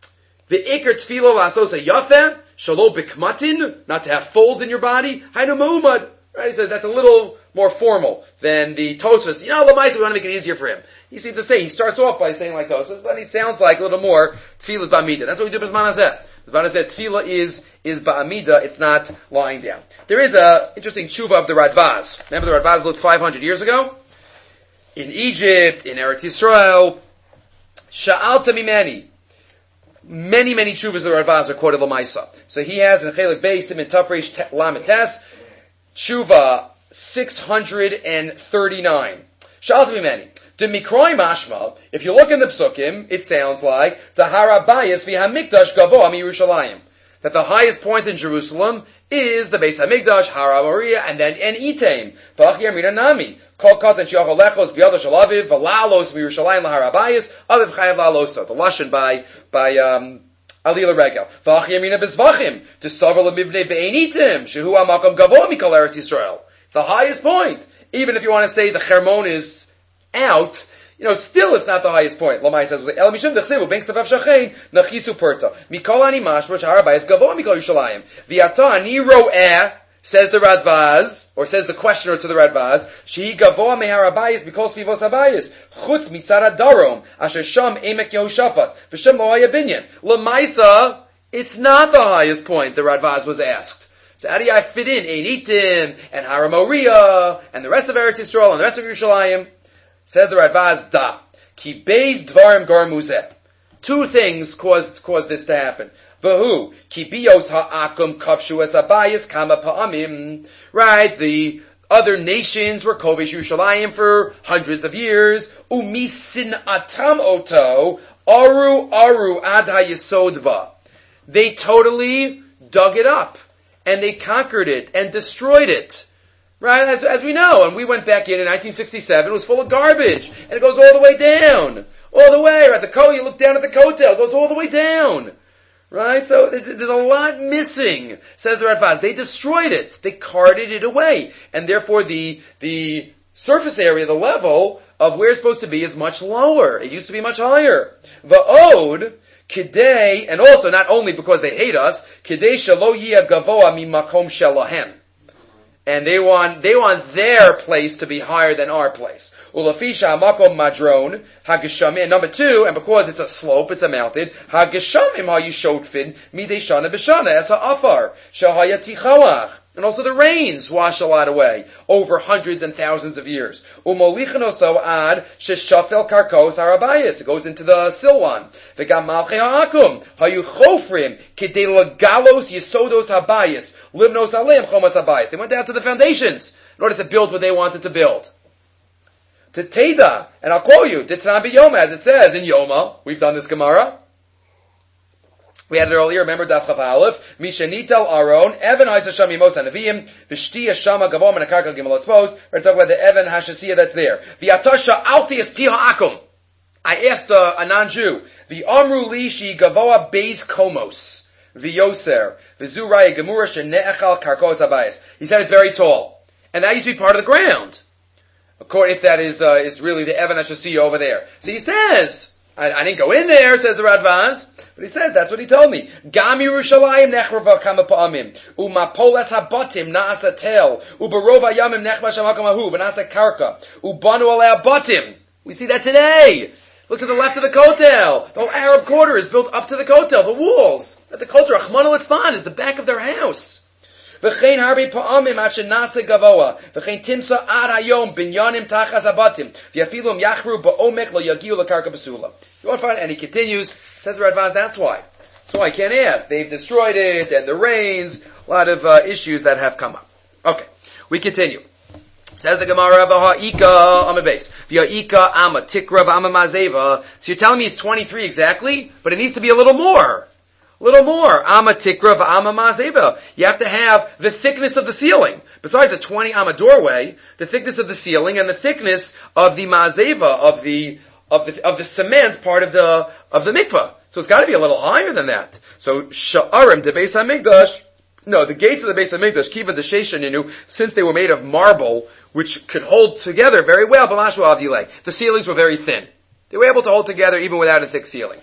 tefillah la'asos yafeh shalo bikmatin, not to have folds in your body. Hainu ma'umad. Right? He says that's a little more formal than the Tosfos. L'maisa, we want to make it easier for him. He seems to say, he starts off by saying like Tosfos, but he sounds like a little more tefillah is ba'amida. That's what we do b'zman hazeh. B'zman hazeh, tefillah is ba'amida, it's not lying down. There is a interesting tshuva of the Radvaz. Remember the Radvaz lived 500 years ago? In Egypt, in Eretz Yisrael. Sha'alta mimeni. Many tshuvas of the Radvaz are quoted l'maisa. So he has in Chelik Beis, in Tafresh Lamed Tes, tshuva 639. Sha'alta mimeni. The Mikroi Mashma, if you look in the Psukim, it sounds like Tahara Bayis v'hamikdash gavoa miYerushalayim. That the highest point in Jerusalem is the Beis HaMikdash, Hara Moriah, and then En Item. V'ach Yamina Nami. Kol Katan Shiach Alechos B'yado Shalaviv, V'lalos MiYerushalayim L'Hara Bayis, Aviv Chayav La'aloso. The Lashon by Alila Regel. V'ach Yamina Bezvachim. T'savar L'mivnei Be'en Item. Shehu HaMakom Gavoa Mikol Eretz Yisrael. It's the highest point. Even if you want to say the Chermon is out, still it's not the highest point. Lamai says, El mishum dechsevu ben ksafav shachein nachisu perta mikol ani mashma shahar bayis gavoa mikol Yerushalayim v'yata ani ro'eh, says the Radvaz, or says the questioner to the Radvaz, shehi gavoa mehar bayis mikol svivos habayis chutz mitzad darom asher sham emek Yehoshaphat v'sham lo haya binyan. Lamaisa, it's not the highest point, the Radvaz was asked. So how do I fit in Ein Itim and Hara Moriah and the rest of Eretz Yisrael and the rest of Yerushalayim? Says the Radvaz, da. Ki beis dvarim gar muzeh. 2 things caused this to happen. Vahu, ki bios ha'akum kafshu es habayis kama pa'amim. Right, the other nations were kovesh Yerushalayim for hundreds of years. Umisin atam oto, aru ad ha'yesodva. They totally dug it up. And they conquered it and destroyed it. Right, as we know, and we went back in 1967, it was full of garbage, and it goes all the way down. All the way, right, you look down at the coattail, it goes all the way down. Right? So there's a lot missing, says the Radbaz. They destroyed it. They carted it away. And therefore the surface area, the level of where it's supposed to be is much lower. It used to be much higher. Va'od, kidei, and also not only because they hate us, kidei shelo yia gavoa mimakom shelahem. And they want their place to be higher than our place. Ulafisha hamakom madron hageshamim. And number two, and because it's a slope, it's a mountain. Hageshamim hayushotfin midei shana b'shana as ha'afar shahayatichawach. And also the rains wash a lot away over hundreds and thousands of years. Umolichanoso ad sheshafel karkos harabayis. It goes into the Silwan. V'gam malchei ha'akum hayuchofrim kidei lagalos yisodos habayis livnos aleim chomas habayis. They went down to the foundations in order to build what they wanted to build. To Teda, and I'll call you, Ditznan b'Yoma, as it says in Yoma. We've done this Gemara. We had it earlier, remember Daf Chav Aleph, Mishanitel Aron, Evan Haisasham Yimos HaNeviim, V'shti Hashama Gavom and Akarka Gimel Atzvos. We're talking about the Evan Hashasiyah that's there. V'atasha Altius Piha Akum. I asked a non-Jew, V'amru li shi Gavoa Beis Komos, V'yoser, V'zuraya Gemura Shene'echal Karkos Habayis. He said it's very tall. And that used to be part of the ground. According, if that is really the Evan Hashasiyah over there. So he says, I didn't go in there, says the Radvaz. But he says, that's what he told me. Gam Yerushalayim nechrava kama pa'amim. U'mapolas habatim na'asa tel. U'barov hayamim nechva shamakam ahu. V'na'asa karka. U'banu alei habatim. We see that today. Look to the left of the Kotel. The whole Arab quarter is built up to the Kotel. The walls. At the Kotel, Rachmana litzlan is the back of their house. V'chein harbi pa'amim at shenasa gavoa. V'chein timsa ad hayom binyanim tachas habatim. V'yafilum yachru ba'omek lo yagiu l'karka basula. You won't find it. And he continues, says the Radvaz, that's why. So I can't ask. They've destroyed it, and the rains, a lot of issues that have come up. Okay, we continue. Says the Gemara, V'ha'ika amabes, V'ha'ika ama tikra v'ama mazeva. So you're telling me it's 23 exactly, but it needs to be a little more. A little more. Ama tikra v'ama mazeva. You have to have the thickness of the ceiling. Besides the 20 ama doorway, the thickness of the ceiling and the thickness of the mazeva, of the cement part of the mikvah. So it's got to be a little higher than that. So sha'arim de Beis HaMikdash. No, the gates of the Beis HaMikdash, kiva de sheishaninu, since they were made of marble, which could hold together very well, b'mashu avdilei. The ceilings were very thin. They were able to hold together even without a thick ceiling.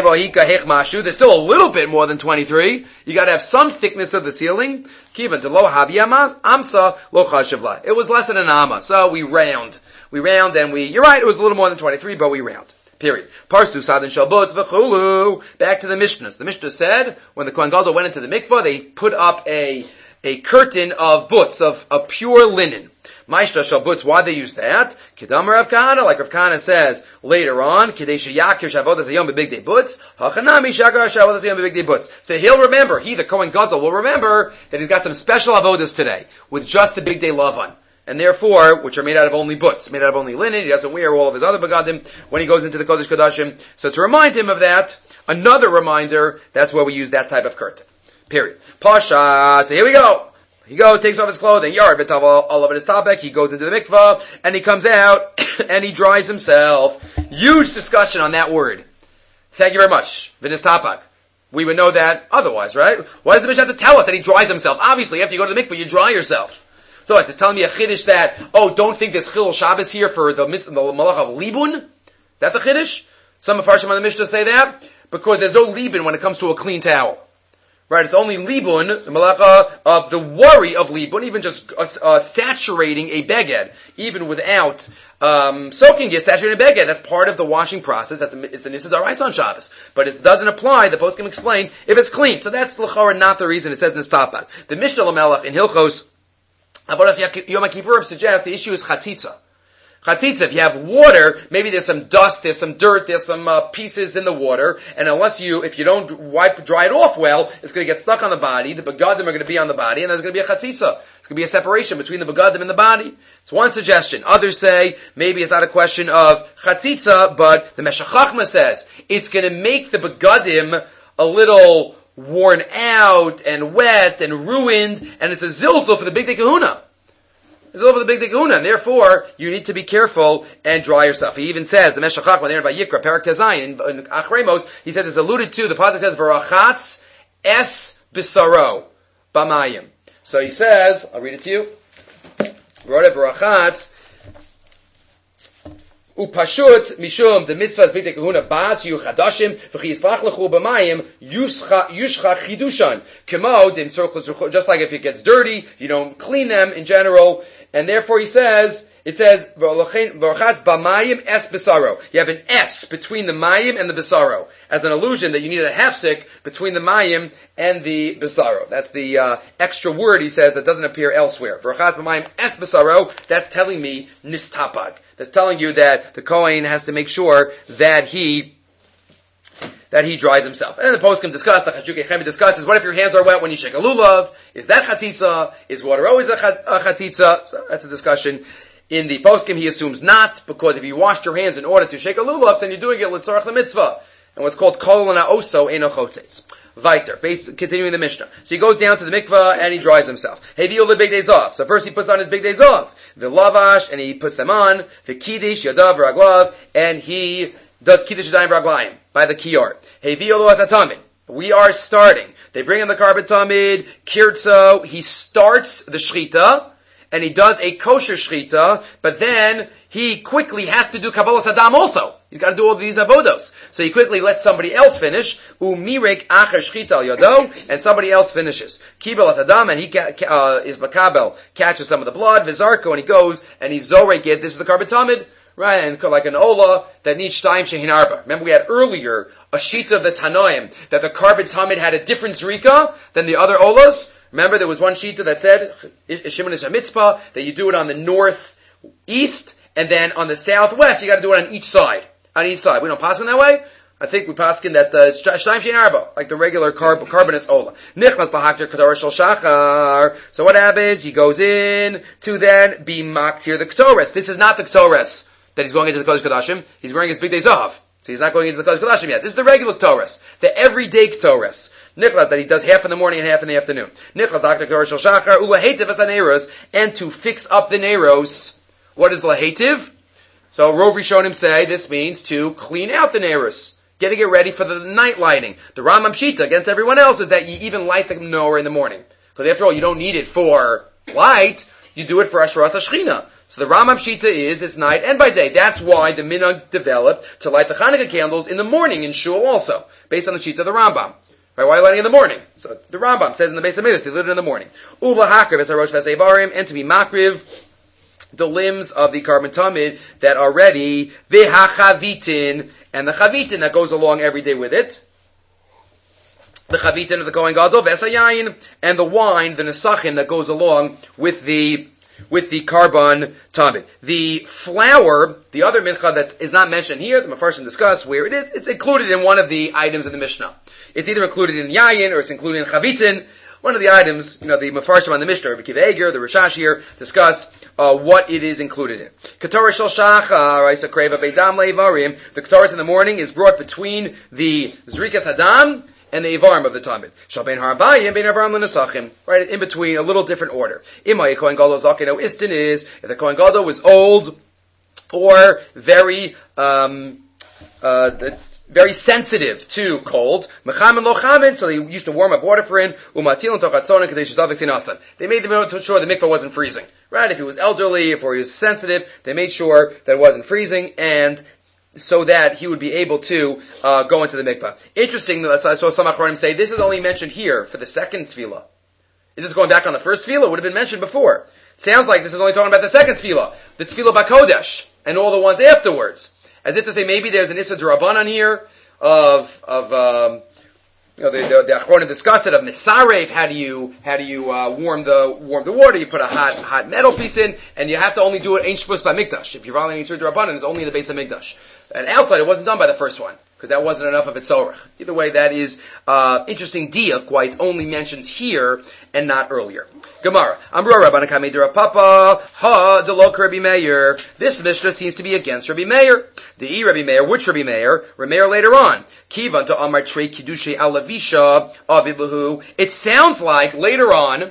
There's still a little bit more than 23. You got to have some thickness of the ceiling. Kiva de lo havi amsa lo chashavla. It was less than an amma, so we round. You're right, it was a little more than 23, but we round. Period. Parsu sadin shalbutz v'chulu. Back to the Mishnahs. The Mishnah said, when the Kohen Gadol went into the mikvah, they put up a curtain of butz, of pure linen. Maishta shalbutz, why they use that? Kedam Rav Kahana, like Rav Kahana says later on, Kedei sheyakir shavodas hayom b'bigdei butz, hachanami shakar shavodas hayom b'bigdei butz. So he'll remember, the Kohen Gadol will remember that he's got some special avodas today, with just the bigdei lavan. And therefore, which are made out of only butz, made out of only linen, he doesn't wear all of his other begadim when he goes into the Kodesh Kodashim. So to remind him of that, another reminder, that's where we use that type of curtain. Period. Pasha, so here we go. He goes, takes off his clothing, yard, v'tav all of his tabek, he goes into the mikvah, and he comes out, and he dries himself. Huge discussion on that word. Thank you very much. V'nis tapak. We would know that otherwise, right? Why does the Mishnah have to tell us that he dries himself? Obviously, after you go to the mikvah, you dry yourself. So it's telling me a chiddush that, don't think there's chilul Shabbos here for the malach of libun? That's a chiddush? Some of Farshim on the Mishnah say that, because there's no libun when it comes to a clean towel. Right, it's only libun, the malacha of the worry of libun, even just saturating a beged, even without soaking it, saturating a beged. That's part of the washing process. It's an Issa D'Oraisa on Shabbos. But it doesn't apply, the post can explain, if it's clean. So that's l'chora not the reason it says in Stapak. The Mishnah L'melech in Hilchos Avodas Yom Kippur suggests the issue is chatzitza. Chatzitza, if you have water, maybe there's some dust, there's some dirt, there's some pieces in the water, and if you don't dry it off well, it's going to get stuck on the body, the begadim are going to be on the body, and there's going to be a chatzitza. It's going to be a separation between the begadim and the body. It's one suggestion. Others say, maybe it's not a question of chatzitza, but the Meshech Chochmah says, it's going to make the begadim a little worn out, and wet, and ruined, and it's a zilzul for the Bigdei Kahuna. is over the big kahuna, and therefore you need to be careful and dry yourself. He even says the Meshech Chochmah there by Yikra Perak Tezayin in Achremos. He says it's alluded to. The pasuk says V'rachatz es bisaro b'mayim. So he says, I'll read it to you. Wrote it V'rachatz. Upashut mishum the mitzvahs b'tei kahuna ba'at yu chadashim v'chi yislach lechu b'mayim yushcha chidushan kemo dim tzorch, just like if it gets dirty, you don't clean them in general, and therefore it says v'rachatz b'mayim es besaro. You have an S between the mayim and the besaro, as an allusion that you need a hefsek between the mayim and the besaro. That's the extra word he says that doesn't appear elsewhere. V'rachatz b'mayim es besaro. That's telling me nistapag. That's telling you that the Kohen has to make sure that he dries himself. And the poskim discuss, the Chachukei Chemi discusses, what if your hands are wet when you shake a lulav? Is that chatzitza? Is water always a chatzitza? So that's a discussion. In the poskim, he assumes not, because if you washed your hands in order to shake a lulav, then you're doing it l'tzarach the mitzvah. And what's called kol oso eino chotzetz. Weiter, continuing the Mishnah. So he goes down to the mikvah and he dries himself. Hevi'u lebig days off. So first he puts on his big days off. V'lavash, and he puts them on. V'kiddish yadav v'raglav, and he does kiddush yadayim v'raglayim by the kiyar. Hevi'u lo asatamid. We are starting. They bring in the carbon tamid, kirtzo. He starts the shchita, and he does a kosher shchita, but then he quickly has to do kabbalas hadam also. He's got to do all these avodos. So he quickly lets somebody else finish. Umirek acher shchita al yado, and somebody else finishes. Kibbalas hadam, and he is makabel, catches some of the blood, vizarko, and he goes, and he's zorek it. This is the carbon tamid, right? And like an ola that needs shtayim shehin arba. Remember we had earlier a shita of the Tanoim, that the carbon tamid had a different zrika than the other olas. Remember there was one shita that said, Shimon is a mitzvah, that you do it on the northeast, and then on the southwest, you gotta do it on each side. On each side. We don't pass in that way? I think we pass in that, Shtaim Shein Arba, like the regular carbonous Ola. Nichmas Lahaktir Kedar Shel Shachar. So what happens? He goes in to then be Maktir the Ketores. This is not the Ketores that he's going into the Kodesh Kodashim. He's wearing his big days off. So he's not going into the Kodesh Kodashim yet. This is the regular Ketores. The everyday Ketores. Nichlas, that he does half in the morning and half in the afternoon. Nichlas Lahaktir Kedar Shel Shachar. Ulahetiv as Aneros. And to fix up the Neros. What is Lahetiv? So Rov Rishonim say this means to clean out the Neros. Get ready for the night lighting. The Rambam Shita against everyone else is that you even light the menorah in the morning. Because after all, you don't need it for light. You do it for Asheras HaShechina. So the Rambam Shita is it's night and by day. That's why the minhag developed to light the Hanukkah candles in the morning in Shul also. Based on the Shita of the Rambam. Right, why are you lighting in the morning? So the Rambam says in the Beis HaMikdash, they lit it in the morning. Ula Hakriv es HaRosh V'Seivarim, and to be Makriv, the limbs of the carbon tamid that are ready, v'hachavitin, and the chavitin that goes along every day with it, the chavitin of the Kohen Gadol, v'esayayin, and the wine, the nesachin that goes along with the carbon tamid. The flour, the other mincha that is not mentioned here, the Mefarshim discuss where it is, it's included in one of the items in the Mishnah. It's either included in yayin or it's included in chavitin. One of the items, the Mefarshim on the Mishnah, Rabbi Akiva Eiger, the Rishash here, discuss what it is included in. Ketores shel shachar, Isa kreva beidam leivarim. The ketores in the morning is brought between the zrikas hadam and the ivarim of the tamid. Shal bein harabayim bein avarim l'nesachim. Right, in between, a little different order. Imay Kohen Gadol zakeno istin is, if the Kohen Gadol was old or very sensitive to cold. Mechamin lo chamin, so they used to warm up water for him. Umatil tochatzonin kadesh davik sinasan. They made sure the mikvah wasn't freezing. Right? If he was elderly, if he was sensitive, they made sure that it wasn't freezing, and so that he would be able to go into the mikvah. Interesting, I saw some Achronim say this is only mentioned here for the second tefillah. Is this going back on the first tefillah? It would have been mentioned before. It sounds like this is only talking about the second tefillah, the tefillah b'kodesh, and all the ones afterwards. As if to say maybe there's an Issa D'Rabbanan here the Achronim discuss it of Nitzarev. How do you warm the water? You put a hot metal piece in, and you have to only do it Ein Shvus B'Mikdash. If you're following Issa D'Rabbanan, it's only in the base of Mikdash. And outside, it wasn't done by the first one, because that wasn't enough of its sorach. Either way, that is interesting diak, why it's only mentioned here and not earlier. Gemara. Amru Rabbanan Kamei de Rav Papa, ha delok Rabbi Meir. This Mishnah seems to be against Rabbi Meir. The Rabbi Meir, which Rabbi Meir? Rabbi Meir later on. Kivan to Amar Trei Kiddushay Alavisha Avilahu. It sounds like later on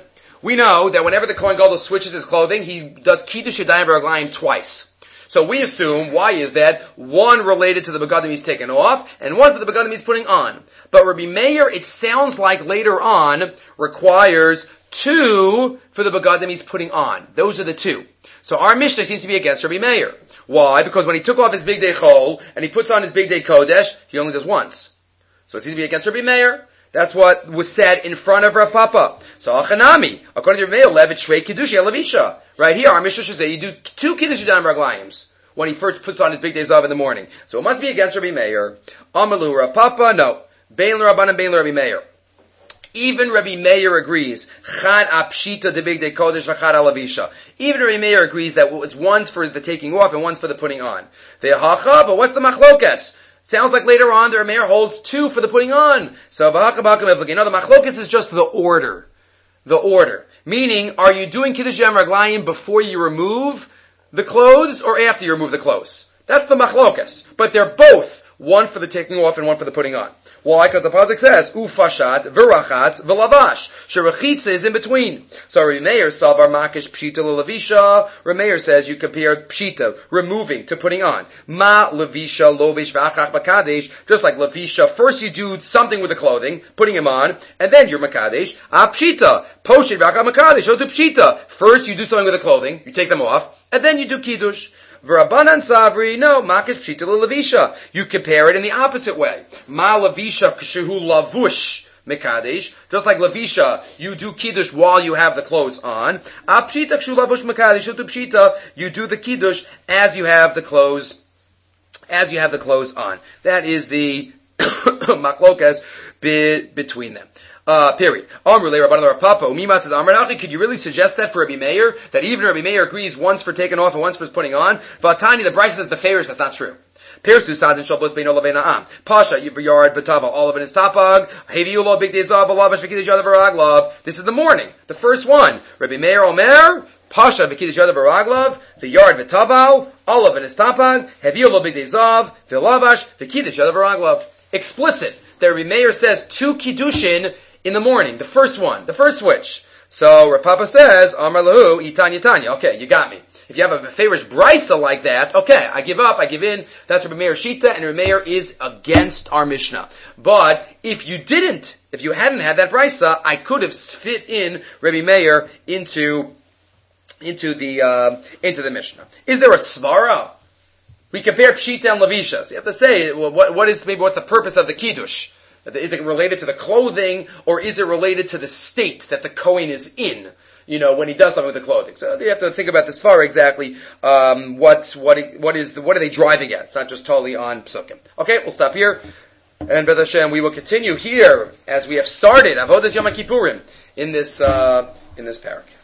we know that whenever the Kohen Gadol switches his clothing, he does Kiddush Yadayim V'Raglayim twice. So we assume, why is that? One related to the begadim he's taken off, and one for the begadim he's putting on. But Rabbi Meir, it sounds like later on, requires two for the begadim he's putting on. Those are the two. So our Mishnah seems to be against Rabbi Meir. Why? Because when he took off his big day chol, and he puts on his big day kodesh, he only does once. So it seems to be against Rabbi Meir. That's what was said in front of Rav Papa. So Achanami, according to Rabbi Meir, levet shrei kiddush lavisha. Right here, our Mishnah should say you do two kiddush yadayim raglayim when he first puts on his big day zav in the morning. So it must be against Rabbi Meir. Amalu Rav Papa, no. Bein l'Rabbanan, bein l'Rabbi Meir. Even Rabbi Meir agrees. Chad apshita de big day kodesh v'chad alavisha. Even Rabbi Meir agrees that it's one's for the taking off and one's for the putting on. Ve'hacha, but what's the machlokas? Sounds like later on the Rameir holds two for the putting on. So the machlokas is just the order. The order. Meaning, are you doing Kiddush Yadayim Raglayim before you remove the clothes or after you remove the clothes? That's the machlokas. But they're both one for the taking off and one for the putting on. Why? Because the pasuk says, Ufashat, V'rachatz, V'lavash. Shirachitza is in between. So Rameir Savar Makish Pshita L'Lavisha. Rameir says you compare Pshita, removing, to putting on. Ma Lavisha Lovish V'achach Makadesh. Just like Lavisha, first you do something with the clothing, putting him on, and then you're Makadesh. Pshita, Poshet V'achach Makadesh. So do Pshita. First you do something with the clothing, you take them off, and then you do Kiddush. V'Rabbanan Savri, no, Makish Pshita L'Lavisha. You compare it in the opposite way. Ma Lavisha Kshehu Lavush Mekadesh. Just like Lavisha, you do Kiddush while you have the clothes on. Pshita Kshehu Lavush Mekadesh. You do Pshita, you do the Kiddush as you have the clothes on. That is the machlokas between them. Period. Could you really suggest that for Rabbi Meir? That even Rabbi Meir agrees one's for taking off and one's for putting on? Vatani, the Bryce says the favors, that's not true. Pasha, yard, v'tava, all of it is tapag. Heviulo, big dezav, alabash, v'kidish yadav, v'raglav. This is the morning, the first one. Rabbi Meir Omer, Pasha, v'kidish yadav, v'raglav, the yard, v'tava, all of it is tapag. Heviulo, big dezav, v'lavash, v'kidish yadav, v'raglav. Explicit. That Rabbi Meir says two kiddushin in the morning, the first one, the first switch. So Rav Papa says, Amar lahu, Itanya Tanya. Okay, you got me. If you have a favorish brisa like that, okay, I give up, I give in. That's Rabbi Meir Shita, and Rabbi Meir is against our Mishnah. But if you hadn't had that brisa, I could have fit in Rabbi Meir into the Mishnah. Is there a svara? We compare Pshita and Lavisha. So you have to say, well, what's the purpose of the Kiddush? Is it related to the clothing, or is it related to the state that the Kohen is in? When he does something with the clothing. So you have to think about this far exactly. What are they driving at? It's not just totally on Psukim. Okay, we'll stop here. And B'ez Hashem, we will continue here as we have started Avodas Yom Kippurim in this parak.